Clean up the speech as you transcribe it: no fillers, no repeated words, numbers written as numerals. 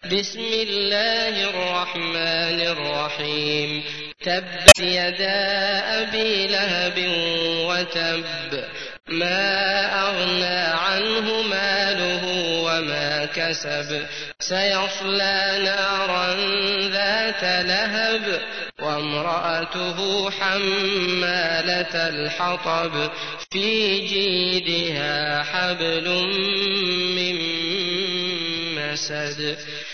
بسم الله الرحمن الرحيم. تبت يدا أبي لهب وتب، ما أغنى عنه ماله وما كسب، سيصلى نارا ذات لهب وامرأته حمالة الحطب، في جيدها حبل من مسد.